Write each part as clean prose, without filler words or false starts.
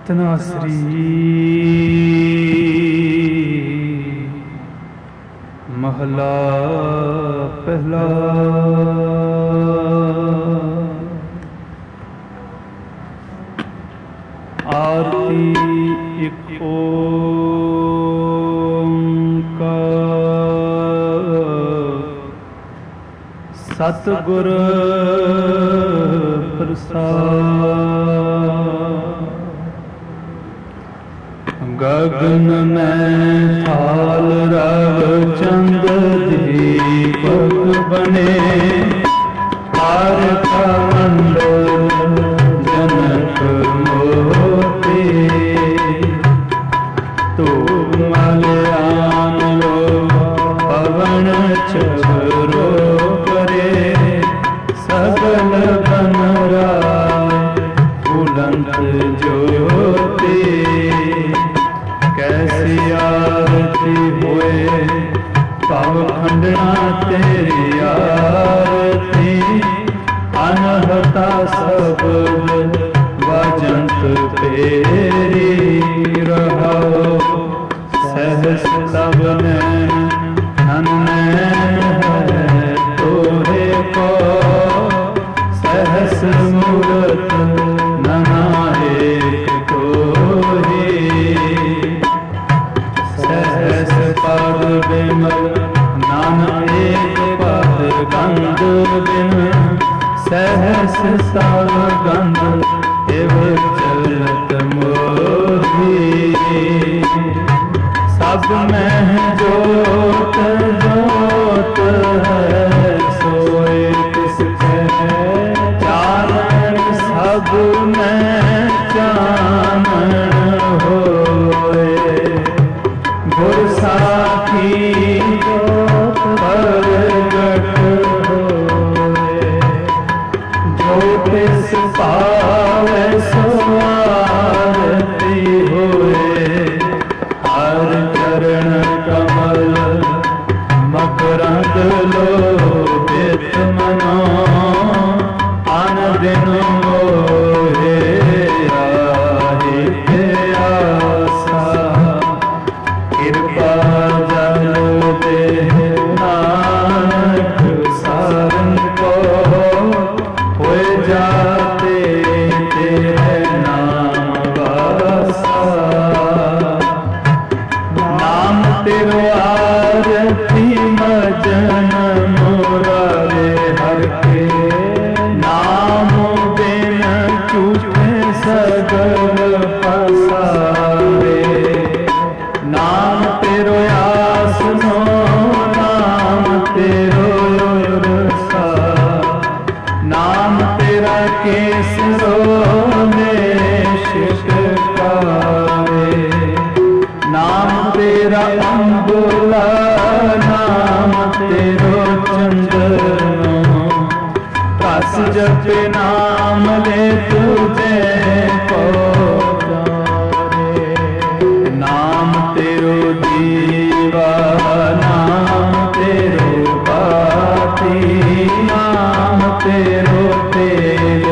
तनाश्री महला पहला। आरती एक ओंकार सतगुर प्रसाद। गगन में थाल रव चंद दीपक बने। तार का मंडल जनक मोती। तो मलयान लो पवन चरो करे। सगल बन राय फूलंत ज्योति। कैसी आरती हुए पाव खंडना तेरी आरती। अनहता शब्द वजंत तेरी रहो। सहस तब नैन है तोहे को। सहस मूरत ननाए तोही। सहस पद बिमल नाना एक पद गंध बिन। सहस साल गंध एव चलत मोही। सब में जोत जोत है सोए किसके। चानन सब में चानन होए। गुर साखी जोत प्रगट होए। जो तिस पावे सो आरती होए। हर चरण कमल मकरंद लोभित मनो। आन दिन मोहे आहिते आसा। कृपा जल दे नानक सारन को। होए जाते तेरे नाम वासा। नाम तेरो आरती मजन मुरारे हर के। नाम बिन चूके सगल पसारे। नाम तेरो आसनो नाम तेरो रसा। नाम तेरा केसरो में शिष्टारे। नाम तेरा अम्बुला नाम तेरो चंदनो। कस जप नाम ले तुझे पहुँचारे। नाम तेरो दीवा नाम तेरो बाती। नाम तेरो तेल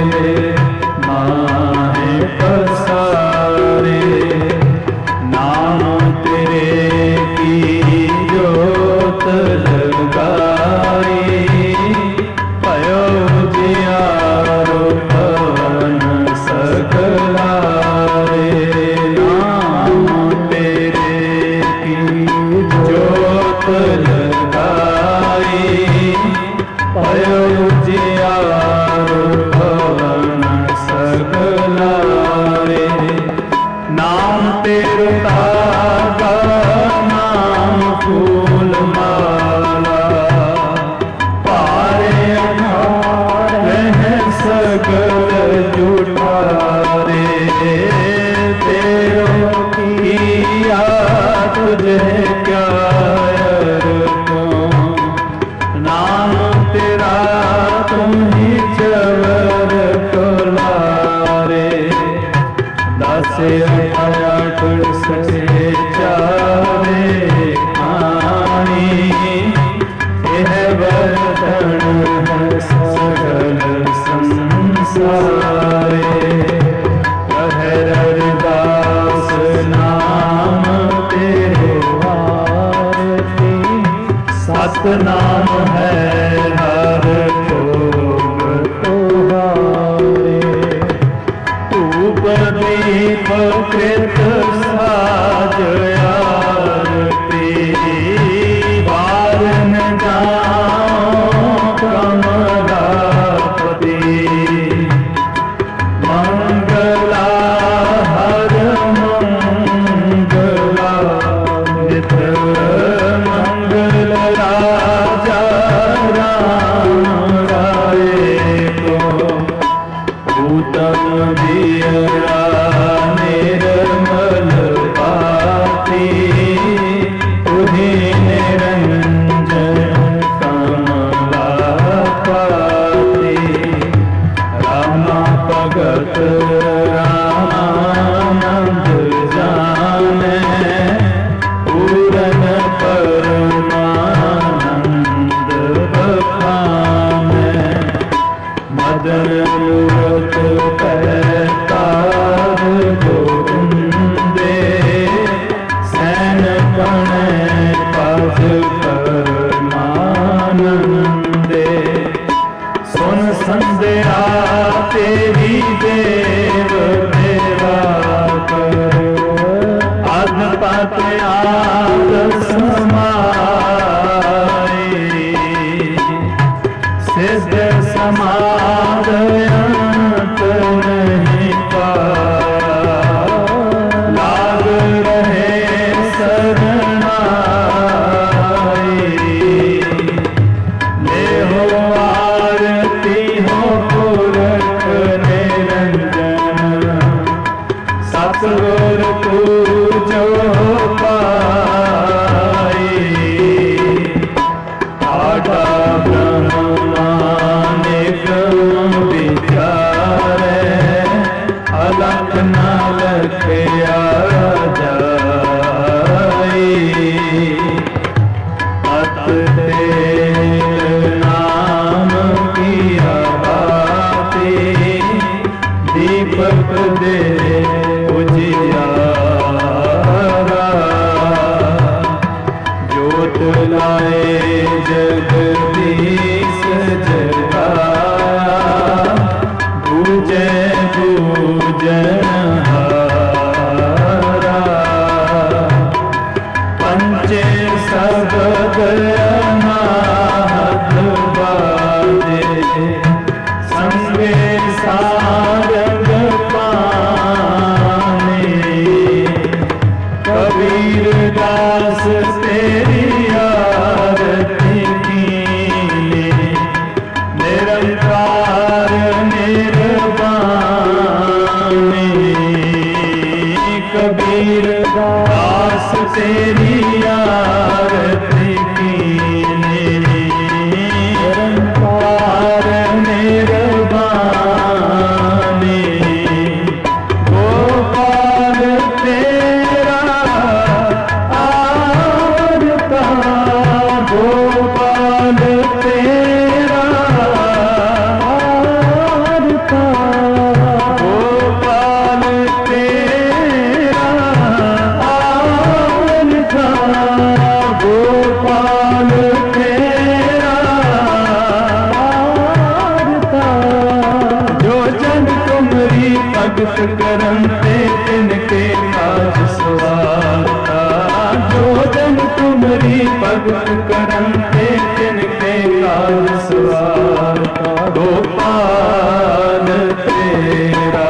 माहे पसारे। नाम तेरे की जोत लगाई। पयो जियारो पवन सकलारे। नाम तेरे की जोत लगाई। पयो जियारो पवन सकलारे। नाम तेरो तागा नाम फूल माला। पारे रह सगल जुठारे। तेरो किया तुझे क्या को। नाम तेरा तुम ही चवर कोलारे। दसे अठाठ से चारे खानी। मस्त नाम है हर भोग तुम्हारे। धूप दीप कृत साज आरती, बार न जाओ कमलापति। मंगला हर मंगला नित मंगल राजा राम राय को। उत्तम दियरा निर्मल पाती, उन्हीं निरंजन कमलापति। रामा भगत रामानंद जाने, पूरन परमानंद बखाने। मदन मूरत पैतार गोविंदे, सैन गण पद परमानंदे। सुन संध्या तेरी देव देवा कर, अधपत आद समाई। सिद्ध समाद अंत नहीं पाया, लाग रहे शरणाई। ले हो आरती हो पुरख निरंजन, सतगुर पूजो पाई। आठा ब्रह्मानिक विचारे, अलख न लखया जाई। अत तेरे नाम किया बाती, दीपक दे उजियारा। ज्योत लाए जगदीश जगाया, पूजे पूजनहारा। पंचे शब्द अनाहत बाजे, संगे सारंग पाने। कबीर दास तेरी आरती कीने, निरंकार निर्वाणे। कबीर दास तेरी आरती कीने, निरंकार निर्वाणे। गोपाल तेरा आरता, गोपाल तेरा आरता। गोपाल तेरा आरता, गोपाल तेरा आरता। जो जन तुमरी भगत करते, तिनके काज सवारता। जो जन तुमरी भगत करते, तिनके काज सवारता। गोपाल तेरा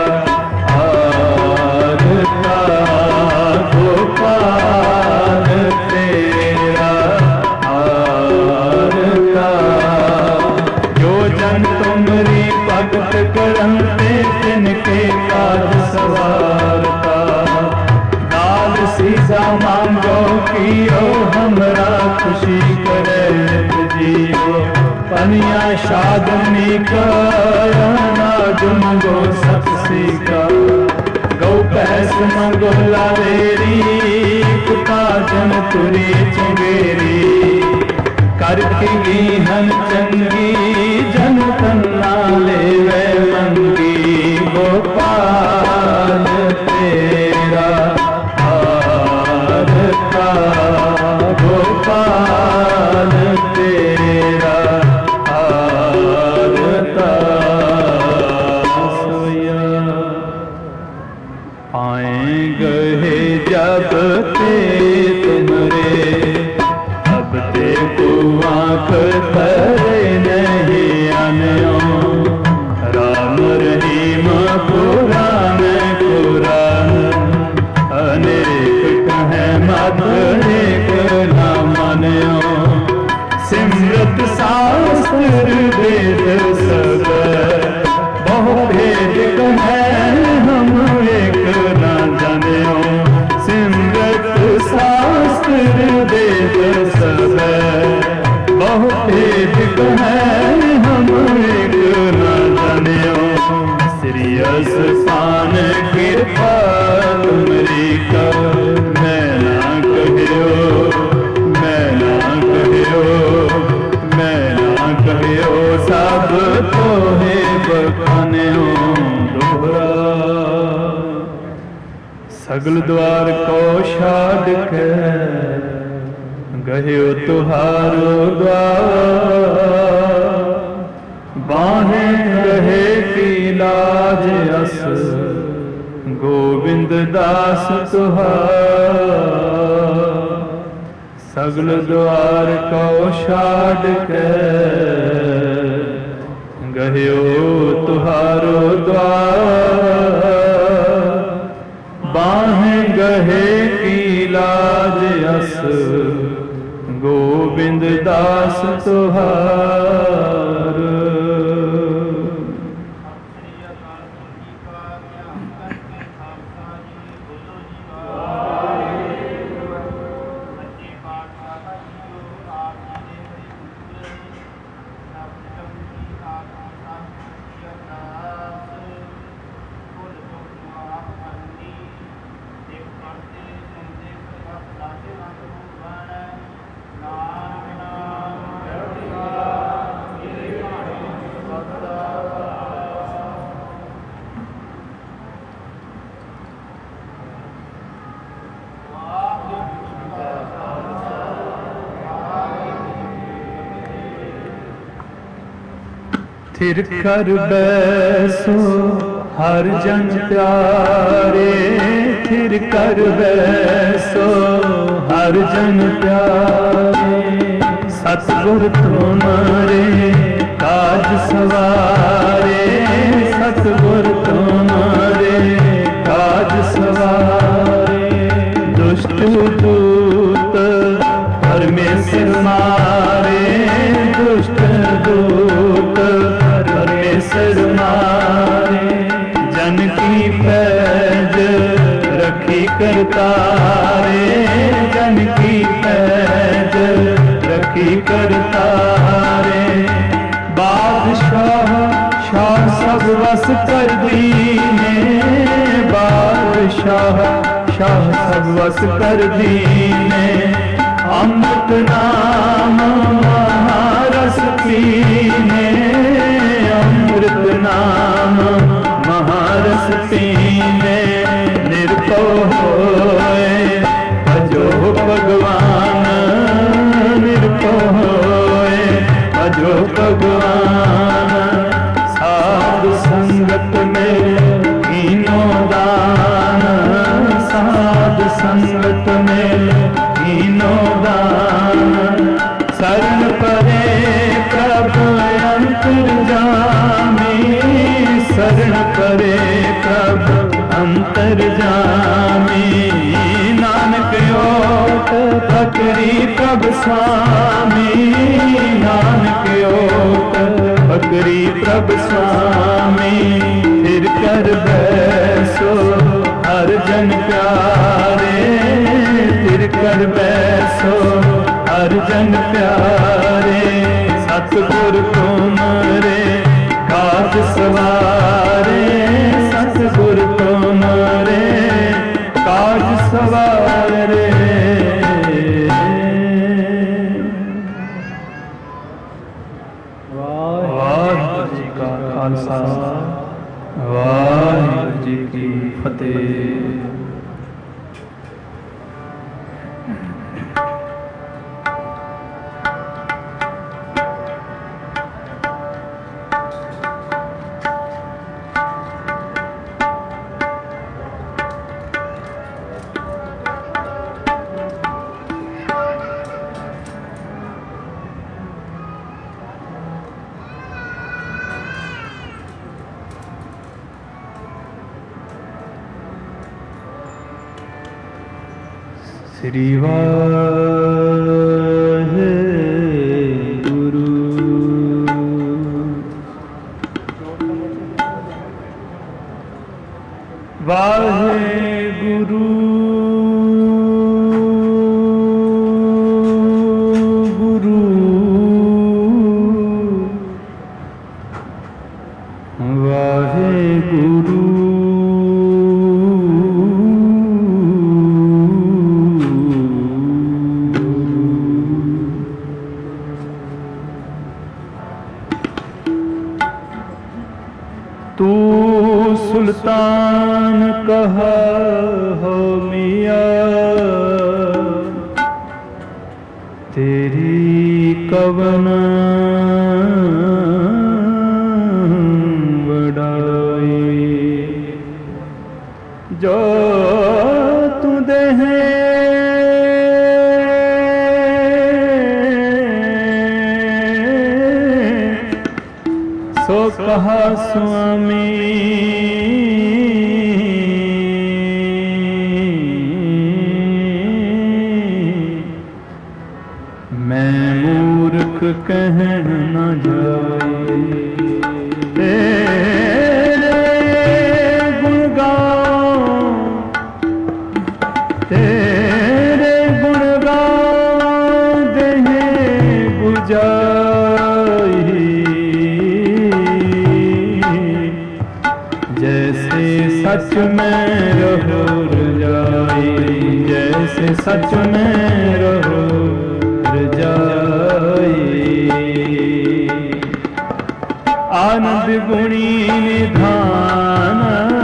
आरता, गोपाल तेरा आरता। जो जन तुमरी भगत करते, तिनके काज सवारता। दाल सीसा मांगो कियो, हमरा खुशी करे जियो। पनिया शादनी करना, जुमगो सपसी का। गौ भैंस मंगो लावेरी, कुता जन तुरी चंगेरी। करती गीहन चंगी, जन तन्ना लेवे मंगी। गोपाल तेरा आरता, गोपाल तेरा आरता सोया। आए गए जब ते तुमरे अब ते को आँख धरे नहीं आन्यो। राम रहीम पुराण कुरान अनेक कहे मत एक न मान्यो। सिमरत शास्त्र वेद सब बहु भेद कहे हम एक न जान्यो। सिमरत शास्त्र वेद सब बहु भेद कहे हम एक न जान्यो। श्रीयस पान कृपा तुमरी कर मैं ना कहियो, मैं ना कहियो, मैं ना कहियो सब तोहे बखान्यो दोहरा। सगल द्वार को छाड़ के गयो तुहारो द्वार। बाहें रहे की लाज अस गोविंद दास तुहार। सगल द्वार को छाड़ के गयो तुहारो द्वार। बाहें गहे की लाज अस गोविंद दास तुहार। थिर कर बैसो हर जन प्यारे। थिर कर बैसो हर जन प्यारे। सतगुर तुम्हारे काज सवारे। सतगुर तुम्हारे काज सवारे। दुष्ट दूत परमेश्वर मारे। दुष्ट दूत परमेश्वर मारे। जन की पैज रखी करतारे। जन की पैज रखी करतारे। बादशाह शाह सब वस कर दीने। बादशाह शाह सब वस कर दीने। अमृत नाम महारस पीने। अमृत नाम महारस पीने। निर्भय होए भजो भगवान। निर्भय होए भजो भगवान। साधु संगत में हीनो दान। साधु संगत में हीनो दान। शरण परे प्रभु अंतर्जामी। शरण परे प्रभु अंतर्जामी। नानक ओट फकरी प्रभु स्वामी। नानक ओट फकरी प्रभु स्वामी। फिर कर बैसो हर जन प्यारे। फिर कर बैसो हर जन प्यारे। सतगुर तुमरे काज सवारे। सतगुर तुमरे काज सवारे। वाहिगुरू जी का खालसा वाहिगुरू जी की फतेह। श्री वाहेगुरु। वाहेगुरु गुरु वाहेगुरु तू सुल्तान कहा हो मियां, तेरी कवन बड़ाई, जो तू देहे सो कहा स्वामी, मैं मूर्ख कह न जाए। तेरे गुण गाऊं, तेरे गुण गाऊं देहे बुझाई, जैसे सच में रहो रजाई, जैसे सच में रहो रजाई। आनंद गुणी निधान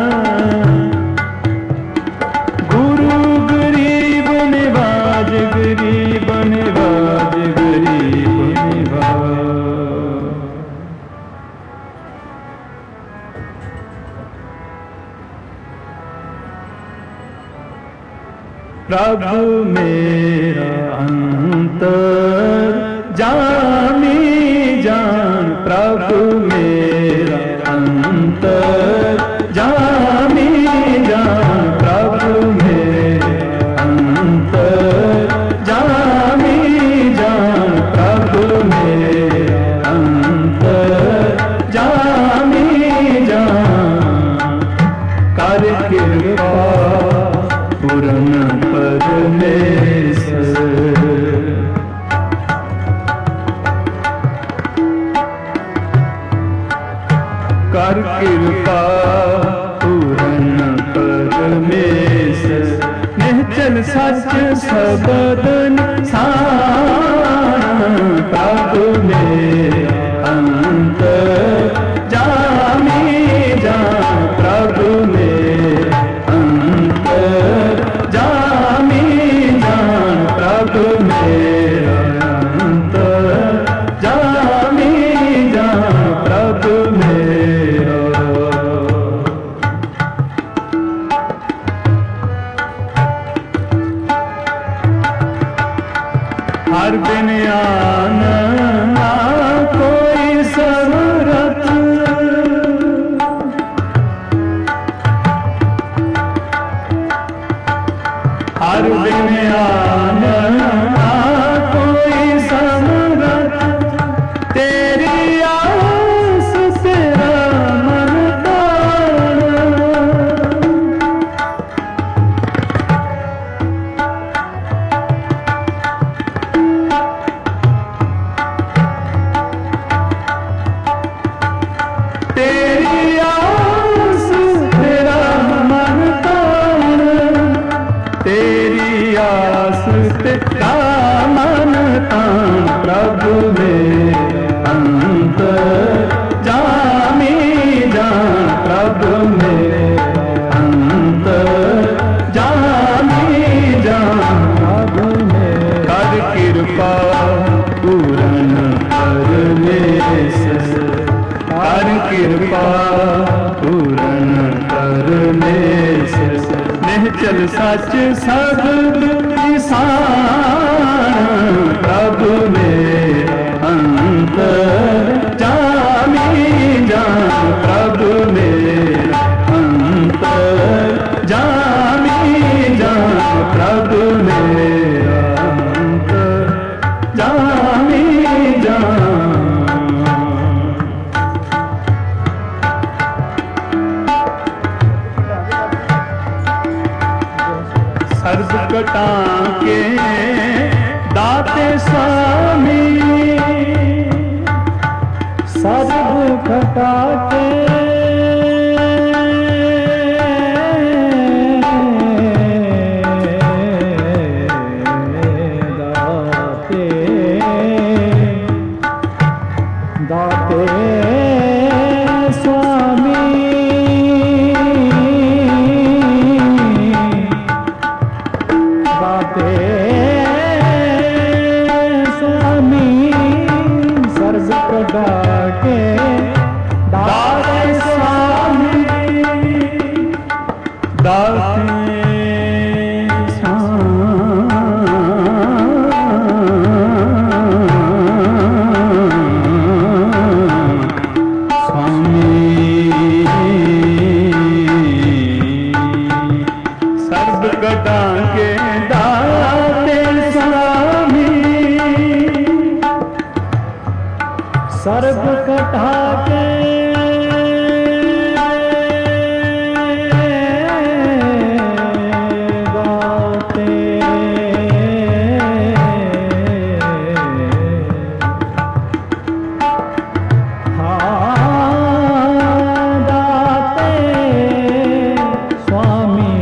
गुरु गरीब निवाज, गरीब निवाज, गरीब निवाज। प्रभु मेरा अंतर जामी जान, प्रभु मेरा अंतर जामी जान, प्रभु मेरा अंतर जामी जान, प्रभु मेरा अंतर जामी जान। कर कृपा पूरन परमेश्वर, कर कृपा पूरन परमेश्वर। निश्चल सच सबदन सान, प्रभु मेरा अंतर जामी जान, प्रभु मेरा अंतर जामी जान, प्रभु मेरा अंतर जामी जान, प्रभु मेरा। हर बिन आन ना कोई समरथ, हर बिन आन ना कोई समरथ, तेरी आस तेरा मन ताना। तेरी आस तेरा मन ताना, तेरी आस तेरा मन तान, प्रभु मेरा अंतर जामी जान, प्रभु मेरा अंतर जामी जान, प्रभु मेरा। कर कृपा पूरन परमेश्वर, कर कृपा पूरन परमेश्वर। निश्चल सच सब निशान, प्रभु मेरा अंतर जामी जान, प्रभु मेरा अंतर जामी जान, प्रभु मेरा स्वामी सर्व घटाके दाते स्वामी दाते स्वामी सर्व घटाके दाते स्वामी दाते सर्व घटाके दाते दाते स्वामी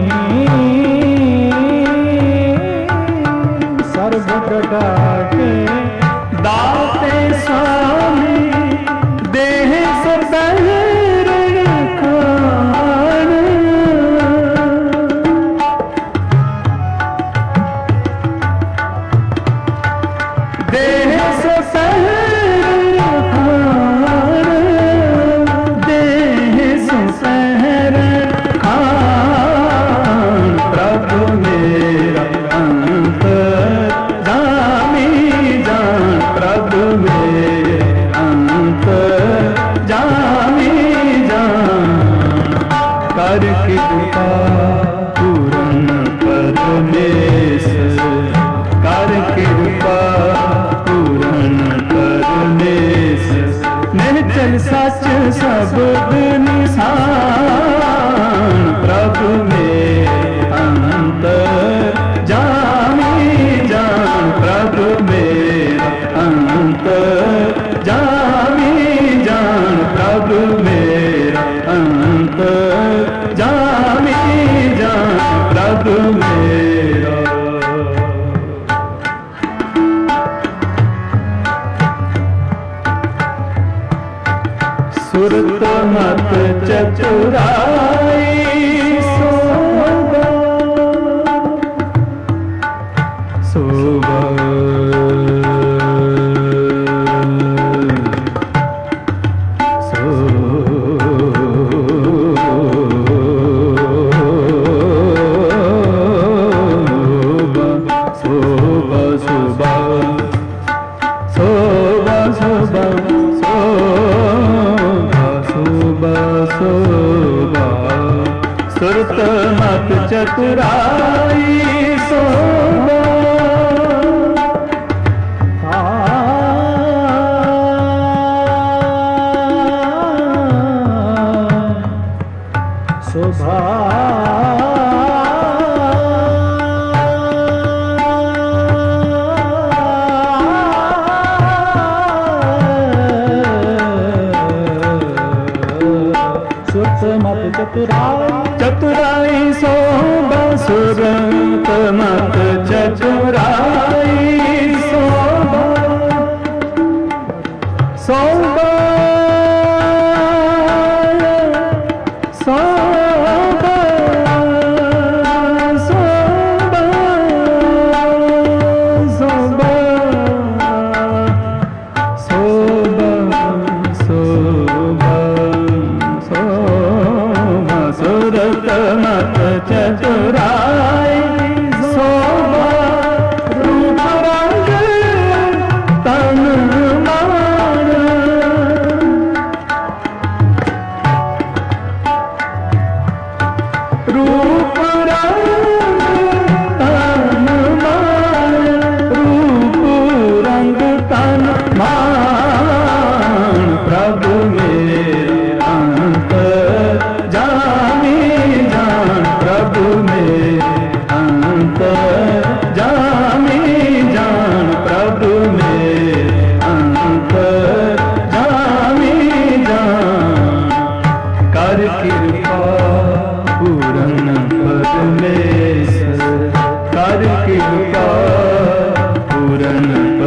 सर्व घटाके दाते स्वामी देह सतहरण खान देह सतहरण खान देह सतहरण खान प्रभु मेरा अंत जामी जान प्रभु मेरे अंत जामी जान कर कृपा पूर्ण परमेश्वर कर कृपा पूर्ण परमेश्वर निश्चल सच शब्द निशान प्रभु मेरे अंत जामी जान प्रभु मेरा अंत जामी जान प्रभु मेरा अंत जामी जान प्रभु मेरा सुरत मत चतुराई सोबा सोबा सुरत मत चतुराई सोबा शोभा चतुराई सोबा सुरत मत चतुराई सोबा सोबा सोबा सोबा सोबा सोबा सोबा सोबा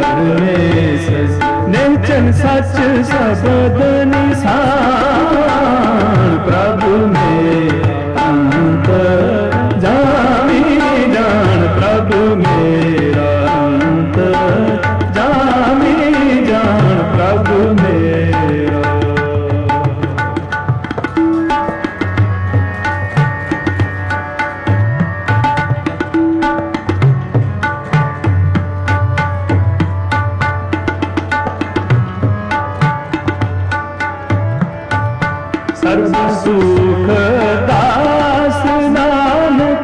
परमेश्वर निश्चल सच शब्द निशान प्रभु में अंतर जामी जान प्रभु मेरा अंतर जामी जान प्रभु मेरा। सर्व सुख दास नानक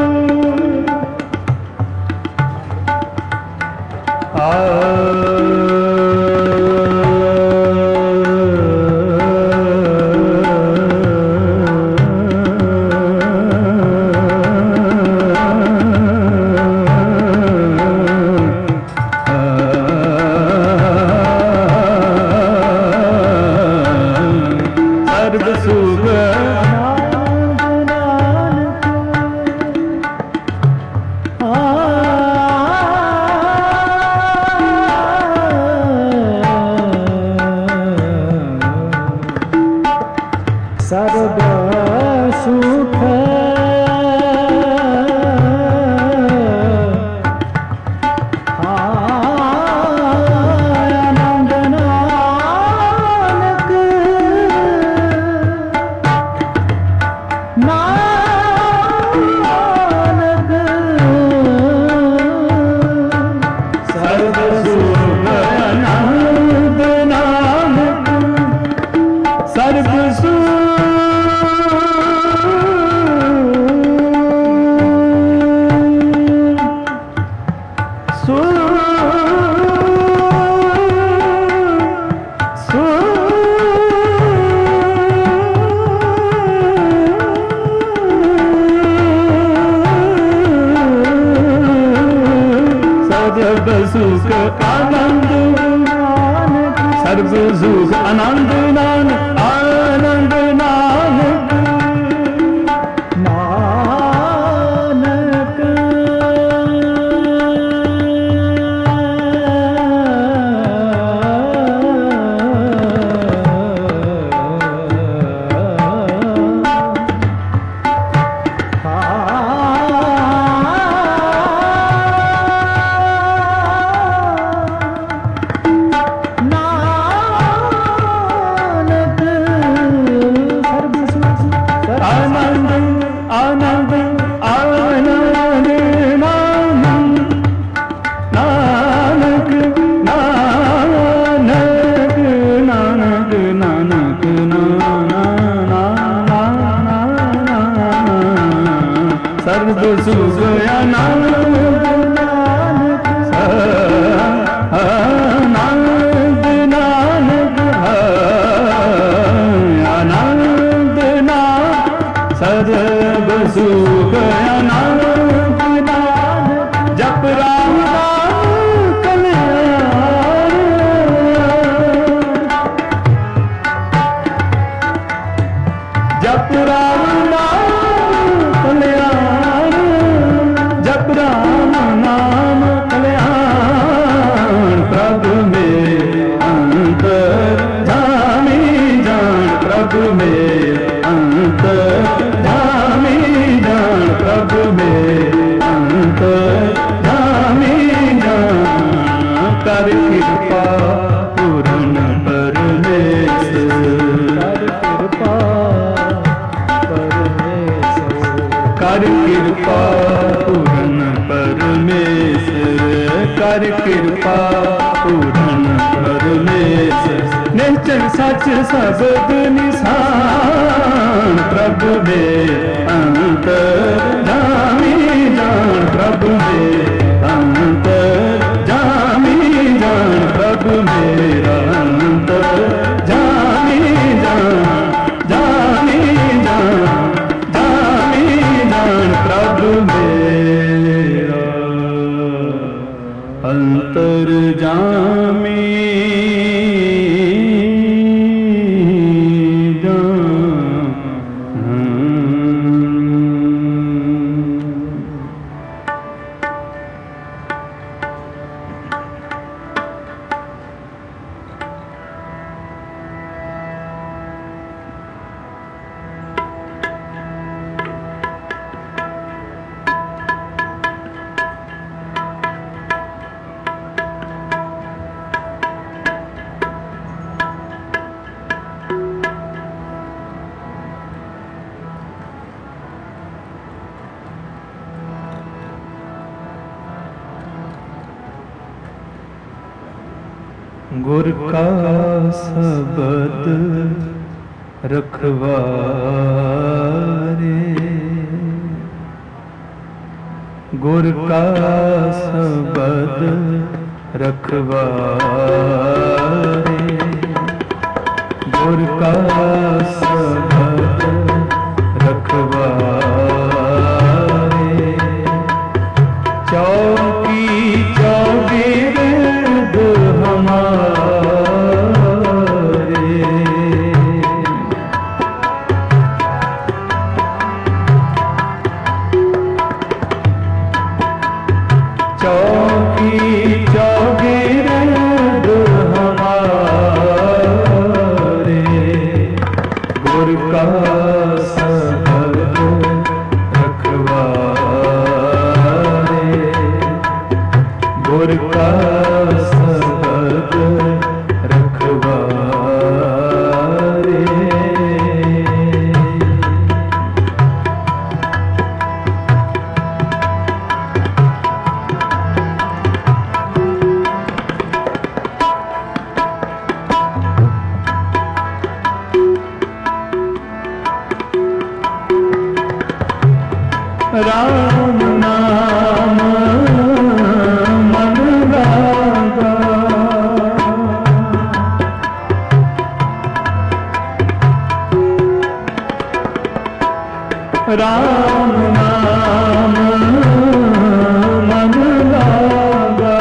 सर्व सुख आनंद नानक नानक सर्व सुख आनंद नानक सर्व सुख सुख आनंद सर्व सुख आनंद नानक आनंद नानक नानक सर्व सुख आनंद नानक आनंद नानक आनंद नानक सर्व सुख आनंद नानक जप राम नाम कल्याण जप राम नाम कल्याण जप राम नाम कल्याण प्रभु में अंतर जामी जान प्रभु में अंतर जामी जान प्रभु में अंतर जामी जान कर कृपा पूर्ण परमेश्वर कर कृपा पूर्ण परमेश्वर कर कृपा पूर्ण परमेश्वर निश्चल सच शब्द निशान प्रभु में अंतर जामी जान प्रभु में अंतर जामी जान प्रभु मेरा अंतर जामी जान जामी जान प्रभु मेरा अंतर जामी गुर का शब्द रखवारे, गुर का शब्द रखवारे, गुर का शब्द रखवारे। चौकी चौगिर्द हमारे, चौकी चौगिर्द हमारे, गुर का शब्द रखवारे, गुर का शब्द रखवारे। राम नाम मन लागा, राम नाम मन लागा,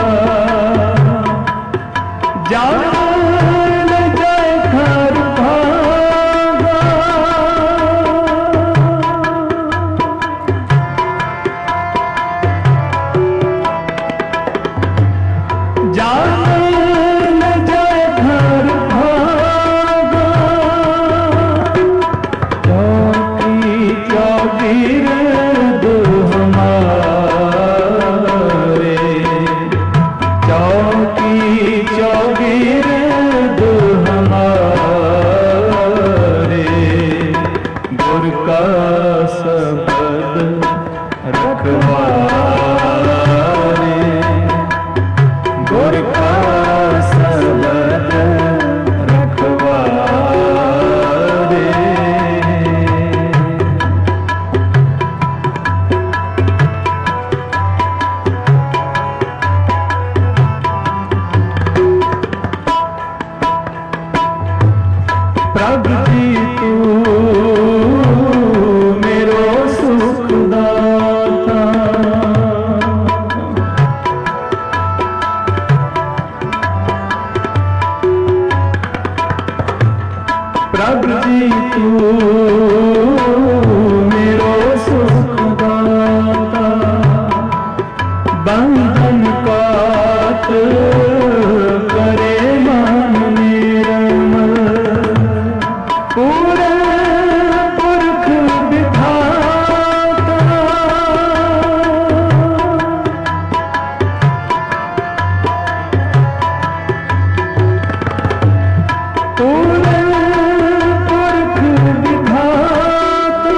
जान जय घर भागा, जान जय घर भागा। चौकी चौगिर्द हमारे, चौकी चौगिर्द हमारे, गुर का शब्द रखवारे, गुर का शब्द रखवारे। प्रभु जी तू मेरो सुखदाता, प्रभु जी तू मेरो सुखदाता, बंधन काट करे मन निर्मल, पूरे पुरख विधाता, पूरे पुरख विधाता,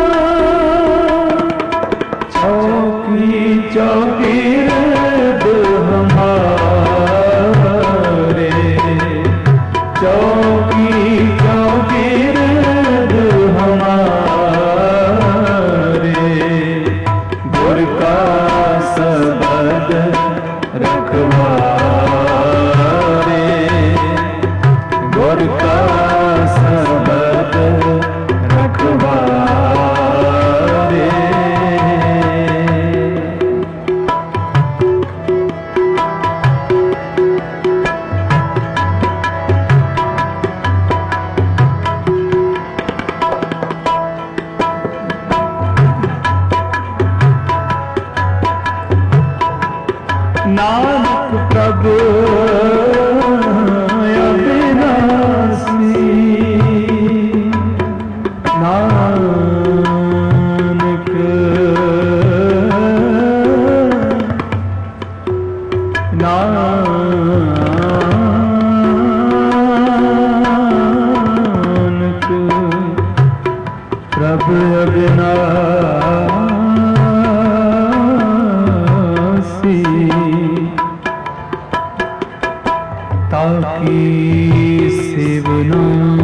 ताकि सेवना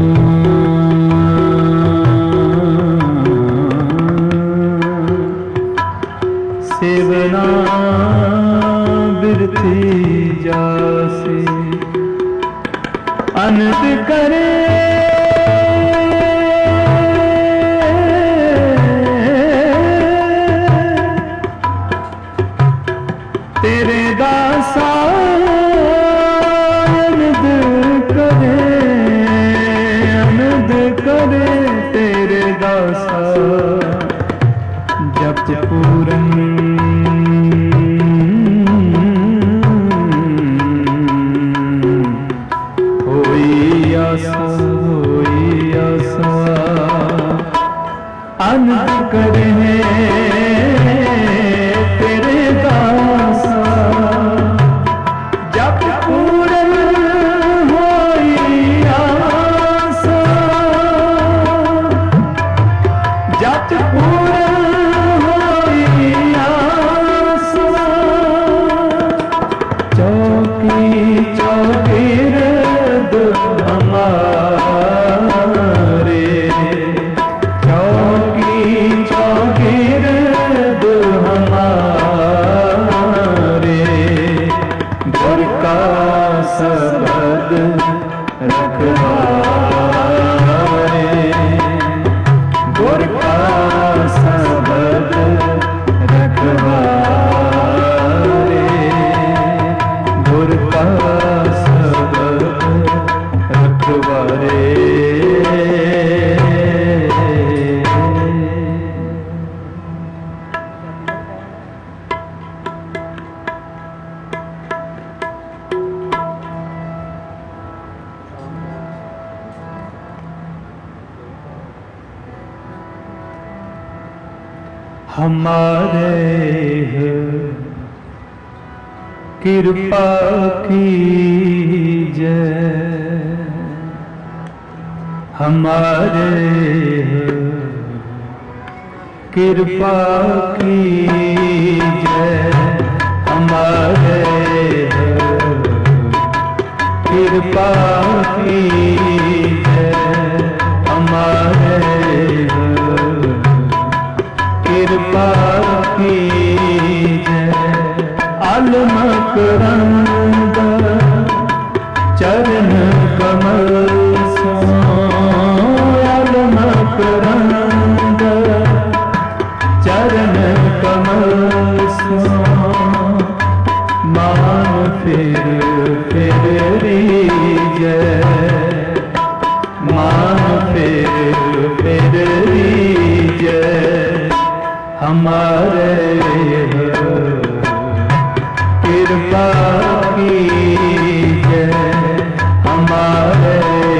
सेवना बिरथी जासे अनंत करे तेरे दासा अनंत करे तेरे दासा जप पूरन होई आसा अनंत करे तेरे दासा जप पूरन होई आसा जप पूरन होई आसा चौकी चौगिरद हमारे चौकी चौगिरद हमारे गुर का सबद रखवारे गुर का सबद रखवारे गुर का सबद रखवारे हमारे कृपा कीजय हमारे कृपा कीजय हमारे कृपा कीजय हमारे कृपा कीजय अलमक रंग चरण कमल सो अलमक रंग चरण कमल सो मान फिर रीजय मान फिर रीजय हमारे कृपा कीजय हमारे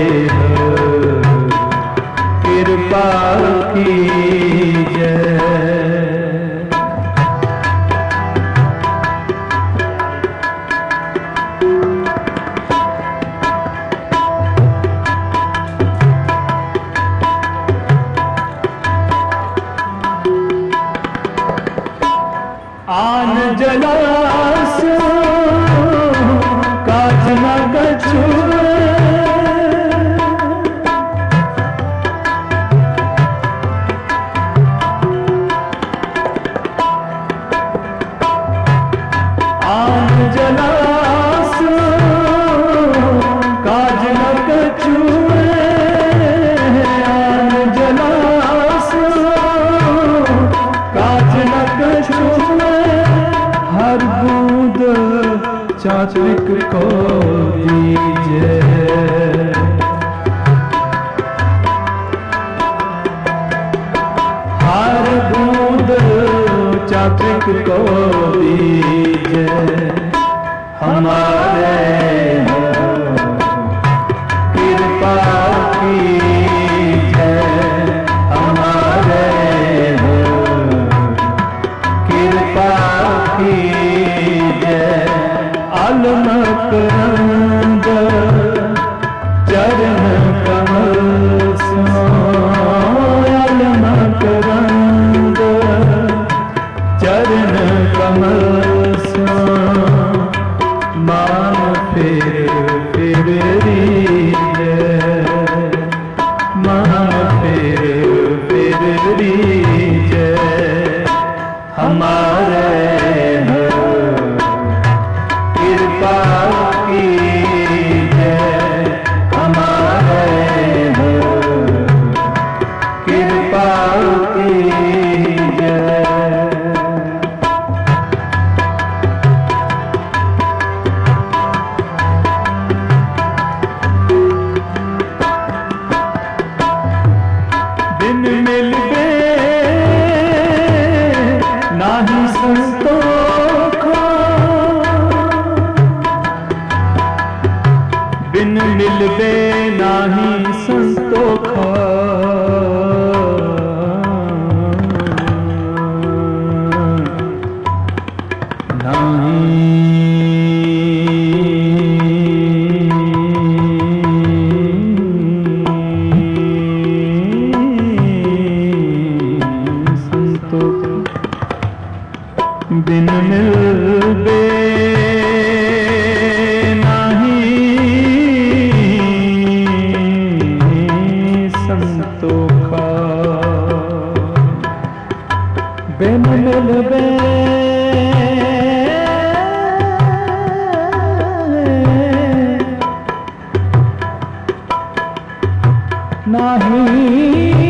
कृपा कीजय आन जलास काज न कछु आन जलास काज न कछु आन जलास काज न कछु हर बूंद चात्विक को दीजिए हर बूंद चात्विक को दीजिए हमारे कृपा कीजिए हमारे कृपा कीजिए अलमक रंग चरण कमल सो अलमक रंग चरण कमल फिर रीझे, मन फिर रीझे, हमारे हो कृपा कीजिए, हमारे हो कृपा कीजिए। बिन मिलबे नाही संतोखा, बिन मिलबे नाही संतोखा, बिन मिलबे नाही संतोखा, बिन मिलबे नाही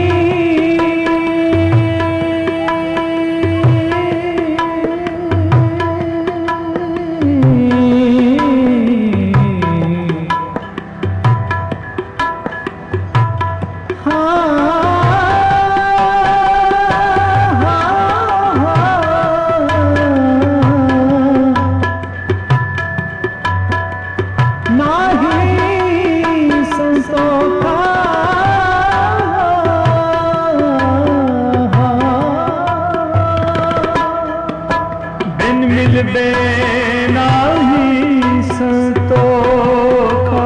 मिलबे नाही संतोखा,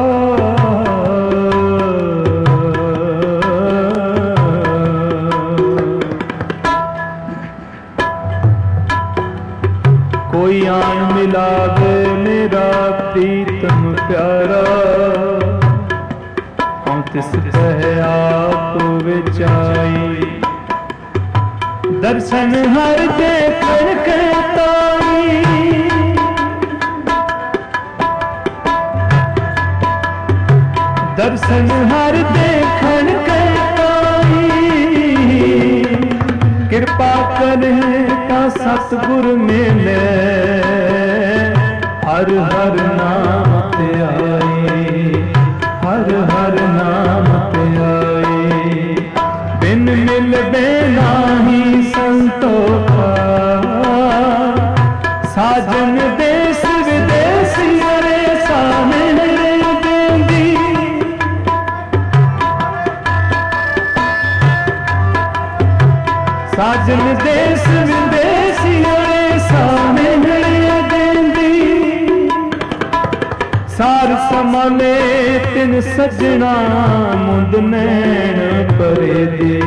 कोई आन मिलावे मेरा प्रीतम प्यारा, हम तिस कह आप विचाई, दर्शन हर देखण के ताई, दर्शन हर देखण के ताई, कृपा करे का सतगुर मिले, हर हर नाम ते आए, हर हर नाम ते आए, बिन मिलबे नाही संतोखा, साजन देश विदेश अरे सामने देंदी, साजन देश विदेश अरे सामने देंदी, सार समले तिन सजना मुंद नैन परे दी,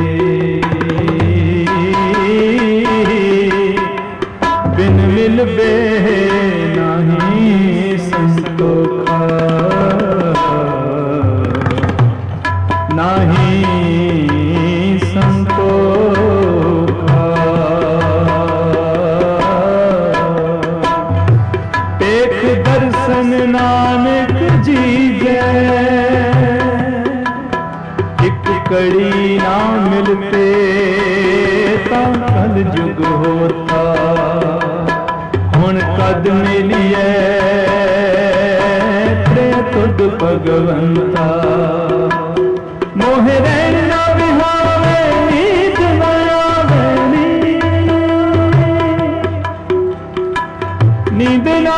बिन मिलबे नाही संतोखा, नाही संतोखा, एक दर्शन नानक जीवे, एक कड़ी ना मिलते ता कल जुग होता, हुण कद मिलिए प्रे तुद भगवंता, मोह रैन ना विहावे नींद न आवे, नींद न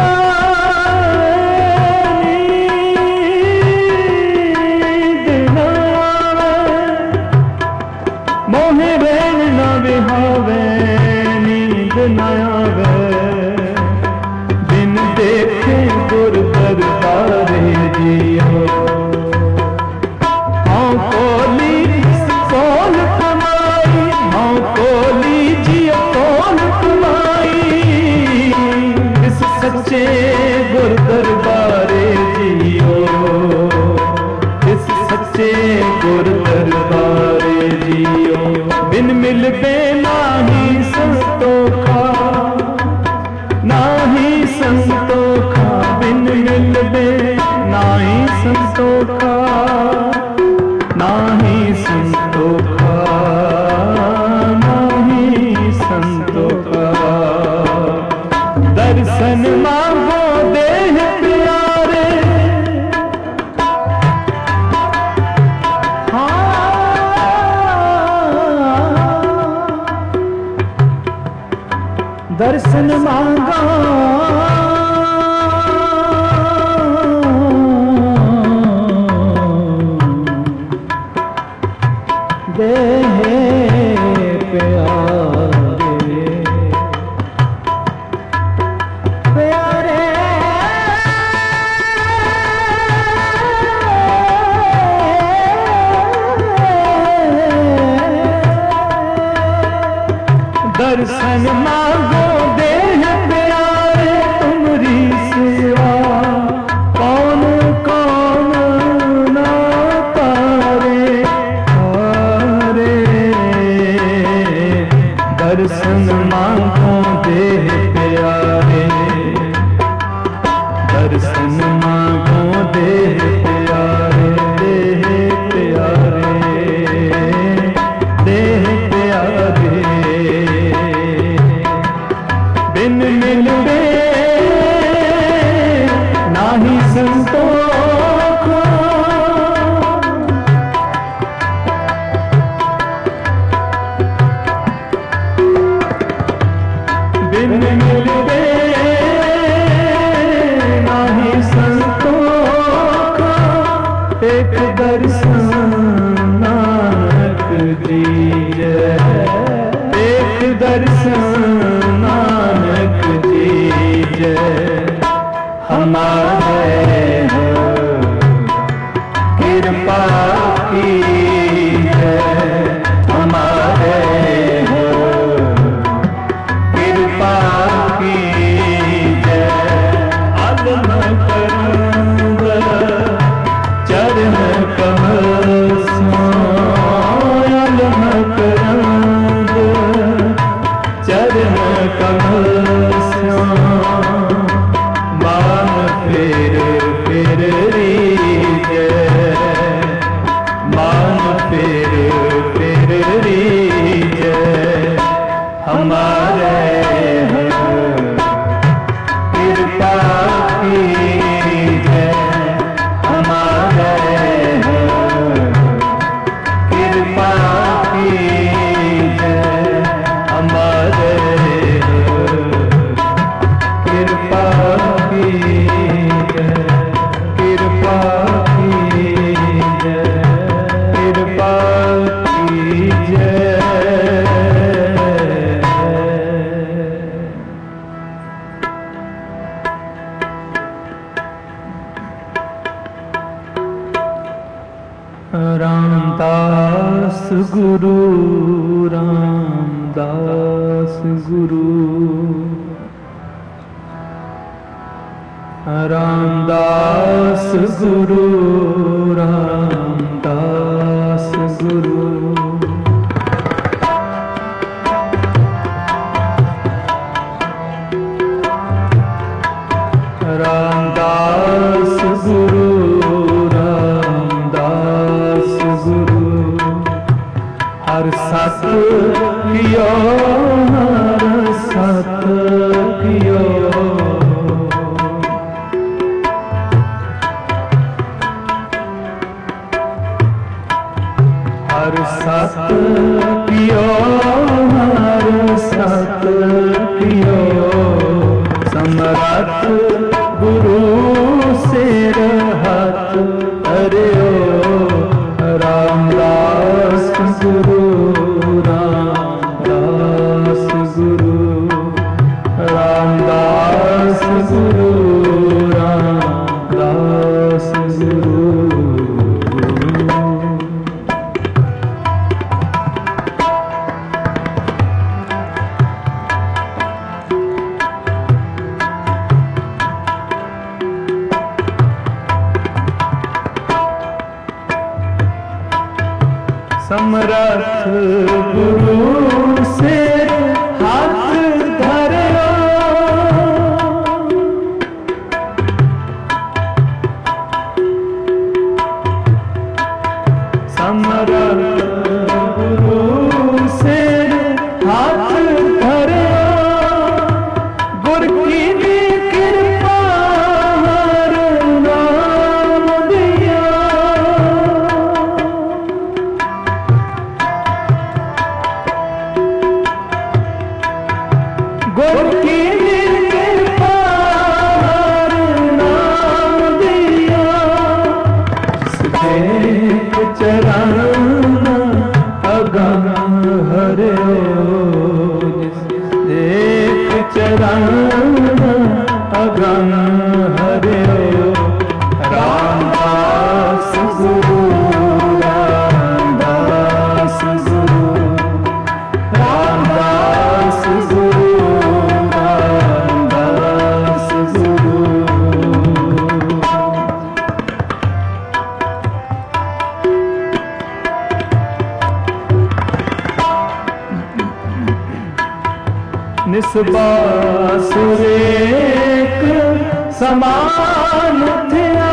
नींद न आवे, बिन देखे गुर दरबारे जियो। गुर दरबारे जियो। बिन मिलबे नाही संतोखा, नाही संतोखा, बिन मिलबे नाही संतोखा, नाही संतोखा, नाही संतोखा। दर्शन मांगो देह प्यारे, दर्शन मांगा देह प्यारे, प्यारे दर्शन मांगो देह प्यारे, तुमरी सेवा कौन कौन ना पारे, पारे। दर्शन मांगो देह प्यारे, दर्शन मांगो देह प्यारे, देह प्यारे, देह प्यारे। बिन मिलबे नाही संतोखा, बिन मिलबे नाही संतोखा। एक दर्शन नानक दीजे, एक दर्शन नानक दीजे। हमारे हो कृपा कीजे, हमारे हो कृपा कीजे। आलम करंद चरण कमल सो, आलम करंद चरण कमल सो। मान फिर रीजे, मान फिर रीजे। हमारे कृपा कीजे, हमारे कृपा कीजे, हमारे कृपा कीजे, कृपा कीजे, कृपा कीजे। रामदास गुरु, रामदास गुरु, रामदास गुरु, रामदास गुरु। रामदास गुरु, रामदास गुरु। हर सत कियो, हर सत कियो, हर सत कियो, हर सत कियो। समरथ गुरु सिर हाथ धरियो, रामदास गुरु, रामदास गुरु, रामदास गुरु, रामदास गुरु। समरथ गुरु से हाथ धरो, समरथ गुरु से हाथ धरो, गुरु की कृपा हर नाम दिया, गुरु की कृपा हर नाम दिया, सुदेख चरण अगम हरियो, देख चरण अगम हरियो, रामदास गुरु, रामदास गुरु, रामदास गुरु, रामदास गुरु। निस्बासुर एक समान थिया,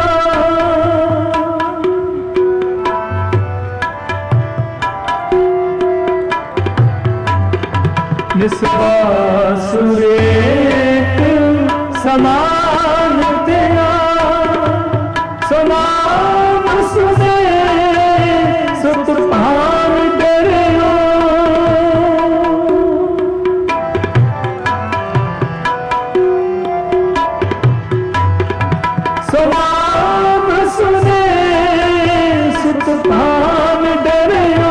निस्बासुर एक समान थिया, सुनाम सुने सुत भान डरियो, सुनाम सुने सुत भान डरियो,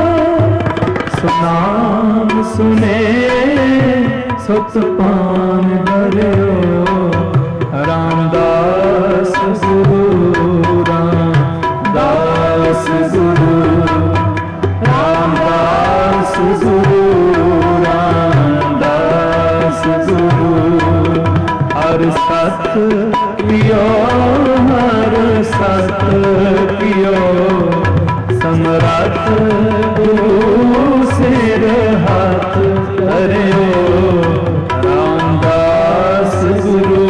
सुनाम सुने सुत भान डरियो, रामदास गुरु, रामदास गुरु, रामदास गुरु, रामदास गुरु। हर सत पियो, हर सत पियो, समरथ गुरु सिर हाथ धरियो, रामदास गुरु,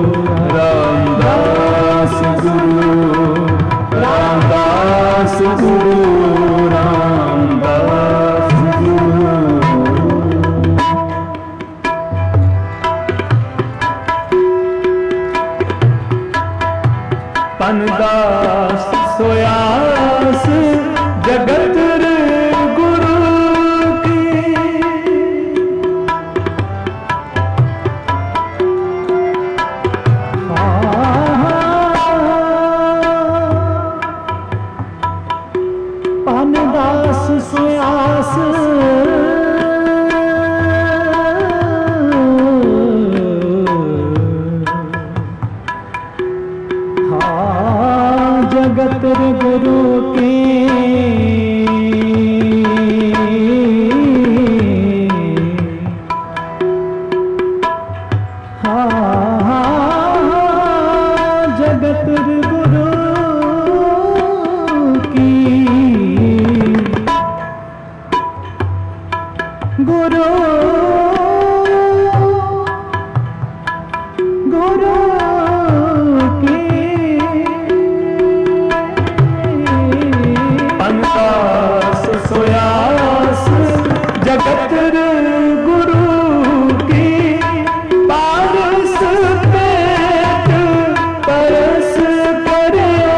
रामदास गुरु, रामदास गुरु, रामदास गुरु। पनदास सोयास जगत गुरु की, पनदास सोयास जगत गुरु के, जगत गुरु की, गुरु गुरु की, पनदास सोयास जगत गुरु की, पारस पेट परस करियो,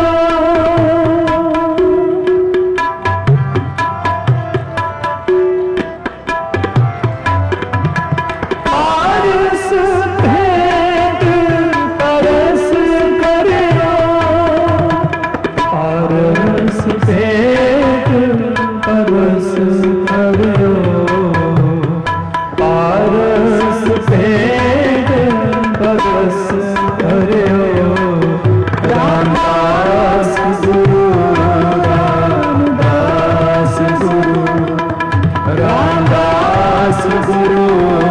पारस पेट परस करियो, पारस पेट परस करियो, पारस पेट परस करियो, रामदास गुरु, रामदास गुरु, रामदास गुरु,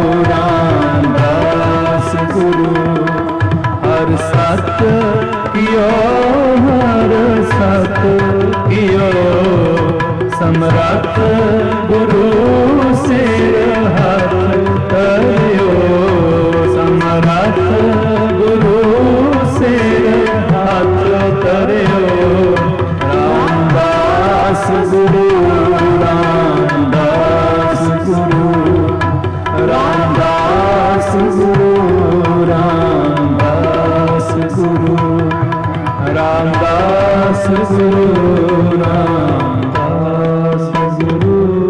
रामदास गुरु। हर सत कियो, हर सत कियो, समरथ गुरु सिर हाथ तरियो, समरथ गुरु सिर हाथ तरियो। रामदास गुरु, रामदास गुरु, रामदास गुरु, रामदास गुरु, रामदास गुरु, रामदास गुरु।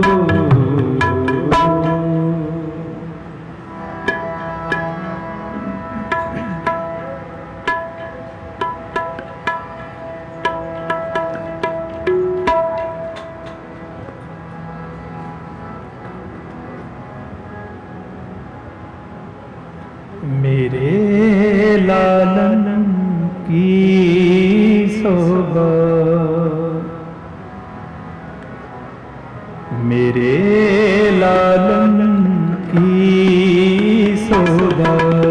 मेरे लालन की शोभा, मेरे लालन की शोभा,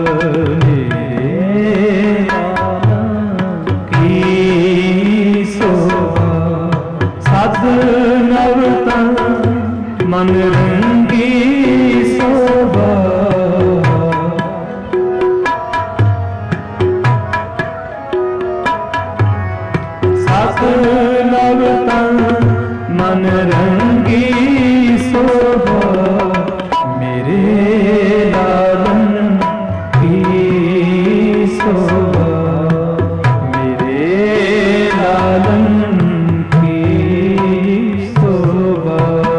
मेरे लालन की शोभा। सद नव तन मन रंगी शोभा, नव तन मन रंगी शोभा। मेरे लालन की शोभा, मेरे लालन की शोभा।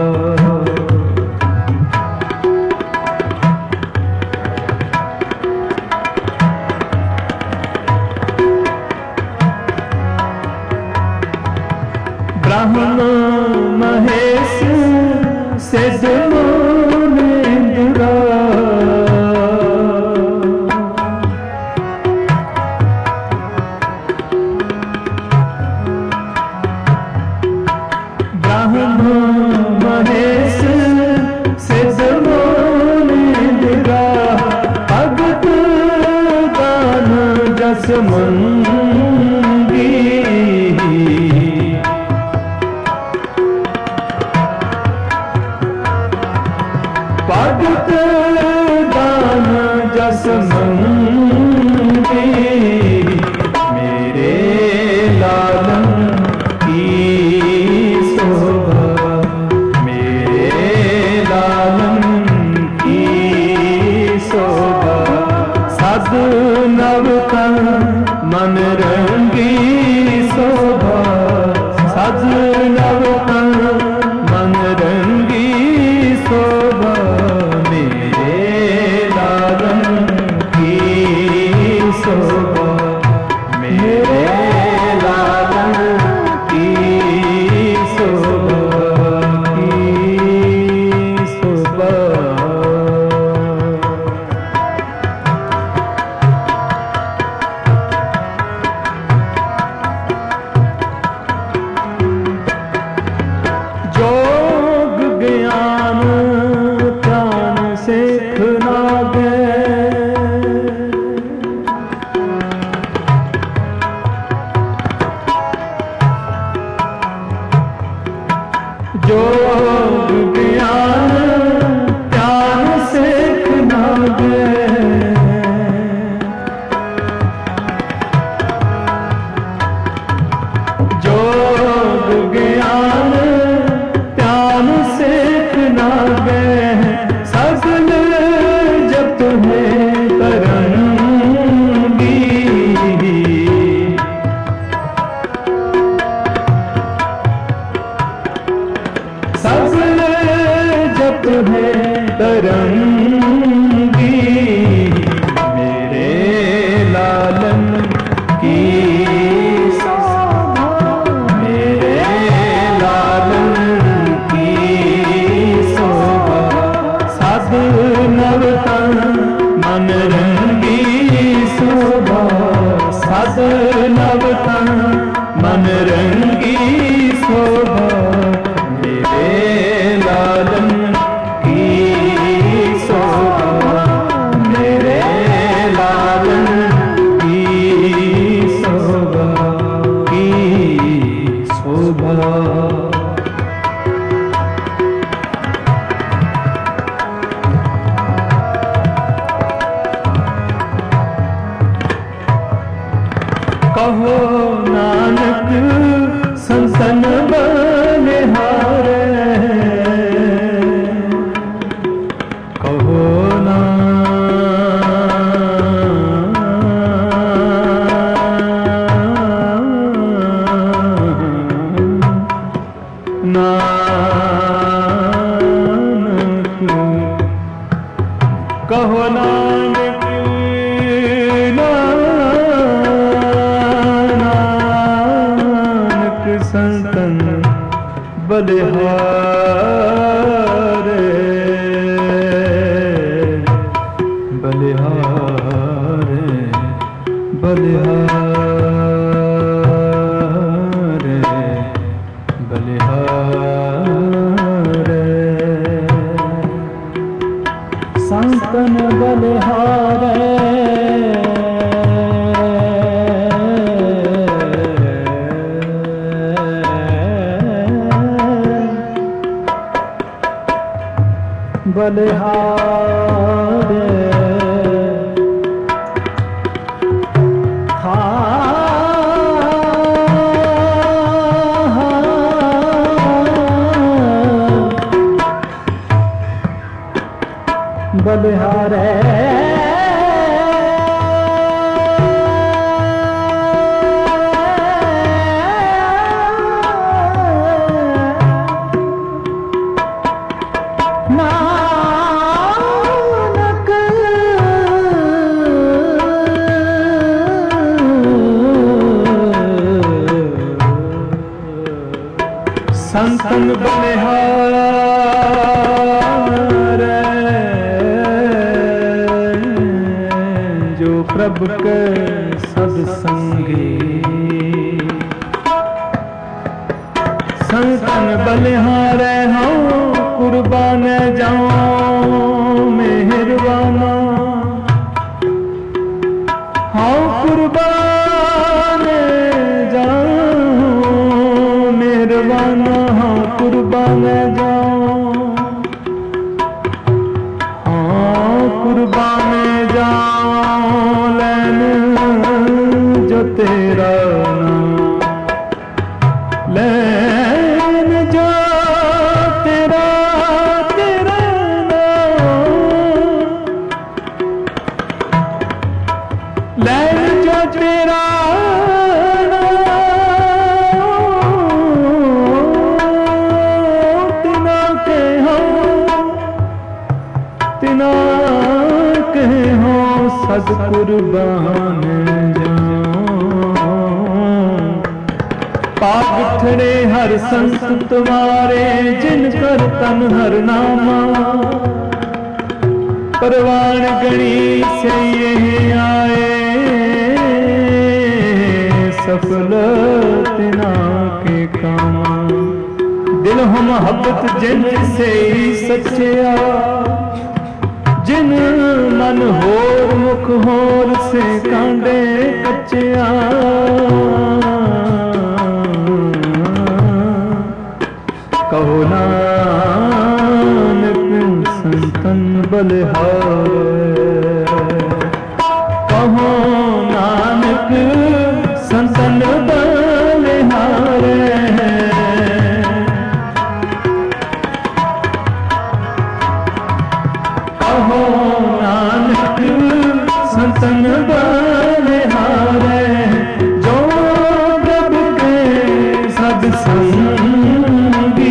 ब्रह्म महेश सिद्ध मुनींद्रा, ब्रह्म महेश सिद्ध मुनींद्रा। भगत गान जस मंगी, भगत दान जस मंगी। मेरे लालन की शोभा, मेरे लालन की शोभा। सद नव तन मन रंगी शोभा, सद नव तन मन रंगी शोभा। मेरे लालन की शोभा, मेरे लालन की शोभा, की शोभा। जोग ज्ञान प्राण सिख नागे, जोग ज्ञान प्राण सिख नागे। जोग ज्ञान प्राण सिख नागे। सगल जप है तरंगी, सगल जप है तरंगी। मेरे लालन की शोभा, मेरे लालन की शोभा। सद नव तन मन रंगी शोभा, सद नव तन मन रंगी शोभा। मेरे लालन की शोभा, मेरे लालन की शोभा, की शोभा। नानक संतन बलिहारे कहो कहो नानक नानक संतन बलिहारे बलिहारे बलिहारे बलिहारे संतन बलिहारे बलिहारे बलिहारे नानक संतन बलिहारे जो प्रभु के सत्संगी संतन बलिहारे हो कुर्बान जाऊं मेहरबाना हाँ कुर्बान जाऊं मेहरबाना हाँ कुर्बान जाऊं हाँ कुर्बान जाऊं लैन जो तेरा नाम लैन जो तेरा तेरा नाम लैन जो तेरा नाम तिना के हो तिना के हो सद कुर्बान पाग ठड़े हर संत तुम्हारे जिन कर तन हर नामा परवान गणी से ये आए सफल तिना के काम दिल हो मोहब्बत जिन से ही सच्चिया जिन मन होर मुख होर से कांडे कच्चिया कहो नानक संतन बलिहारे कहो नानक संतन बलिहारे कहो नानक संतन बलिहारे जो प्रभु के सत्संगी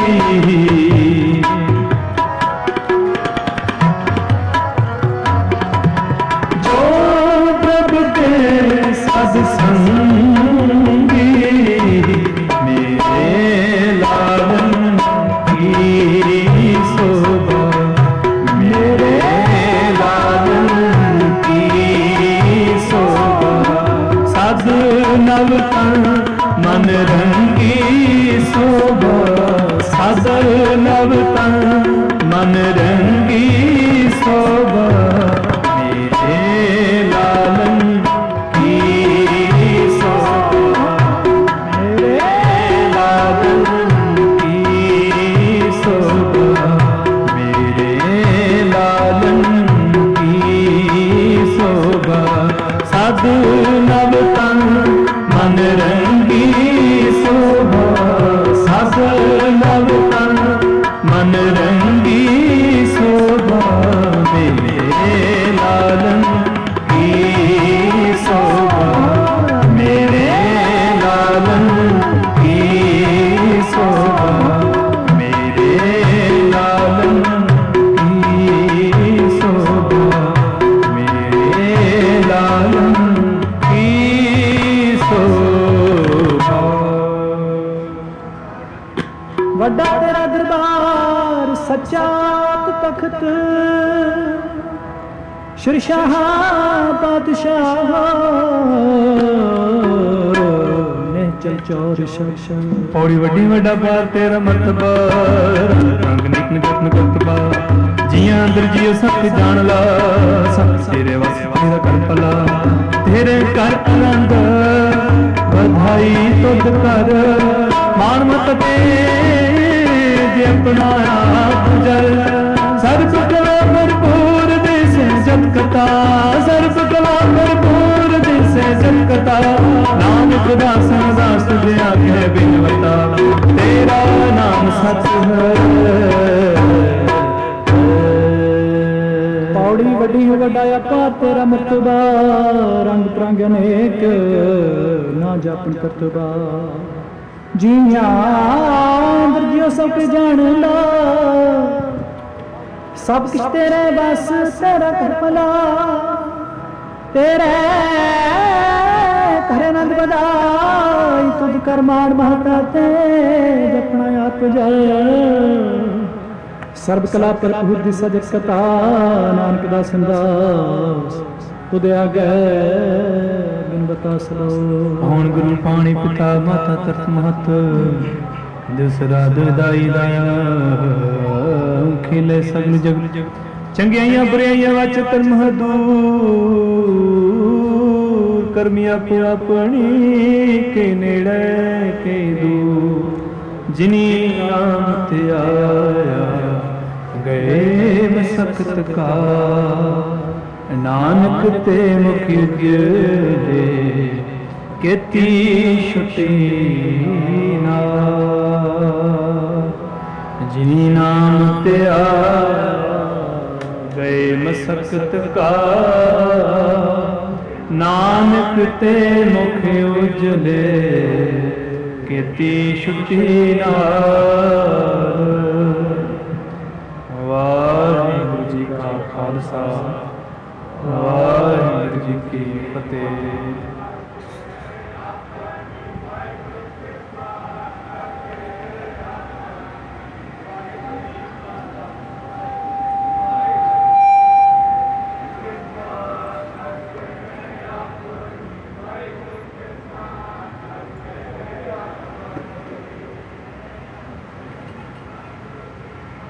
जो प्रभु के सत्संगी मेरे लालन की शोभा मेरे लालन की शोभा साध नव मन रंगी शोभा साध नव मन रंगी शोभा मेरे लालन की शोभा मेरे लालन की शोभा मेरे लालन की शोभा साधु नव मन रंगी ਵੱਡਾ ਤੇਰਾ ਦਰਬਾਰ ਸੱਚਾ ਤਖਤ ਸ਼ਿਰਸ਼ਾਹ ਪਾਤਸ਼ਾਹ ਚਲ ਚੌਰ ਸ਼ਖਸ਼ ਪੌੜੀ ਵੱਡੀ ਵੱਡਾ ਬਾਰ ਤੇਰਾ ਮਰਤਬਾ ਰੰਗ ਨਿਕ ਨਿਕਤ ਕਰਤਬਾ ਜੀਆਂ ਅੰਦਰ ਜੀਓ ਸਭ ਜਾਣ ਲਾ ਸਭ ਤੇਰੇ ਵਸ ਤੇਰਾ ਕਰ ਭਲਾ ਤੇਰੇ ਕਰ ਆਨੰਦ ਵਧਾਈ ਤੁਧ ਕਰ ਮਾਣ ਮਤ ਤੇ ਜੇ ਆਪਣਾ ਆਪ ਜਲ ਸਰਬ ਕਲਾ ਭਰਪੂਰ ਦੇਸੇ ਜਤ ਕਥਾ ਸਰਬ ਕਲਾ ਭਰਪੂਰ ਦੇਸੇ ਜਤ ਕਥਾ ਨਾਨਕ ਦਾਸ ਦਾਸ ਤੁਝੇ ਆਖੇ ਬਿਨਵਤਾ ਤੇਰਾ ਨਾਮ ਸਚ ਹੈ ਪੌੜੀ ਵੱਡੀ ਵੱਡਾ ਆਪਾ ਤੇਰਾ ਮਰਤਬਾ ਰੰਗ ਪ੍ਰੰਗ ਅਨੇਕ ਨਾ ਜਾਪਨ ਕਰਤਬਾ ਜੀਆਂ ਦਰਜਿਓ ਸਭ ਜਾਣ ਲਾ ਸਭ ਕੁਛ ਤੇਰੇ ਬਸ ਤੇਰਾ ਕਰ ਭਲਾ ਤੇਰੇ ਘਰ ਆਨੰਦ ਵਧਾਈ ਤੁਧ ਕਰ ਮਾਣ ਮਹਤਾ ਤੇ ਜਪਣਾ ਆਪ ਜਲ ਸਰਬ ਕਲਾ ਭਰਪੂਰ ਦੀ ਸਜਤ ਕਥਾ ਨਾਨਕ ਦਾ ਸੰਦਾਸ ਤੁਧ ਆਗੇ ਬਿਨ ਬਤਾ ਸਲੋ ਹੁਣ ਗੁਰੂ ਪਾਣੀ ਪਿਤਾ ਮਾਤਾ ਤਰਤ ਮਹਤ ਦਿਸ ਰਾਤ ਦਾਈ ਦਾਇਆ ਖੇਲੇ ਸਗਲ ਜਗ ਚੰਗਿਆਈਆਂ ਬੁਰਾਈਆਂ ਵਿੱਚ ਧਰਮ ਦੂਰ ਕਰਮੀ ਆਪੋ ਆਪਣੀ ਕੇ ਨੇੜੇ ਕੇ ਦੂਰ ਜਿਨੀ ਨਾਮ ਤੇ ਆਇਆ ਗਏ ਮਸਕਤ ਕਾ ਨਾਨਕ ਤੇ ਮੁਖ ਉਜਲੇ ਕੀਤੀ ਛੁਟੀ ਨਾ ਜਿਨੀ ਨਾਮ ਤੇ ਆਇਆ ਗਏ ਮਸਕਤ ਕਾ ਨਾਨਕ ਤੇ ਮੁਖ ਉਜਲੇ ਕੀਤੀ ਛੁਟੀ ਨਾਲ ਵਾਹਿਗੁਰੂ ਜੀ ਕਾ ਖਾਲਸਾ ਵਾਹਿਗੁਰੂ ਜੀ ਕੀ ਫਤਿਹ।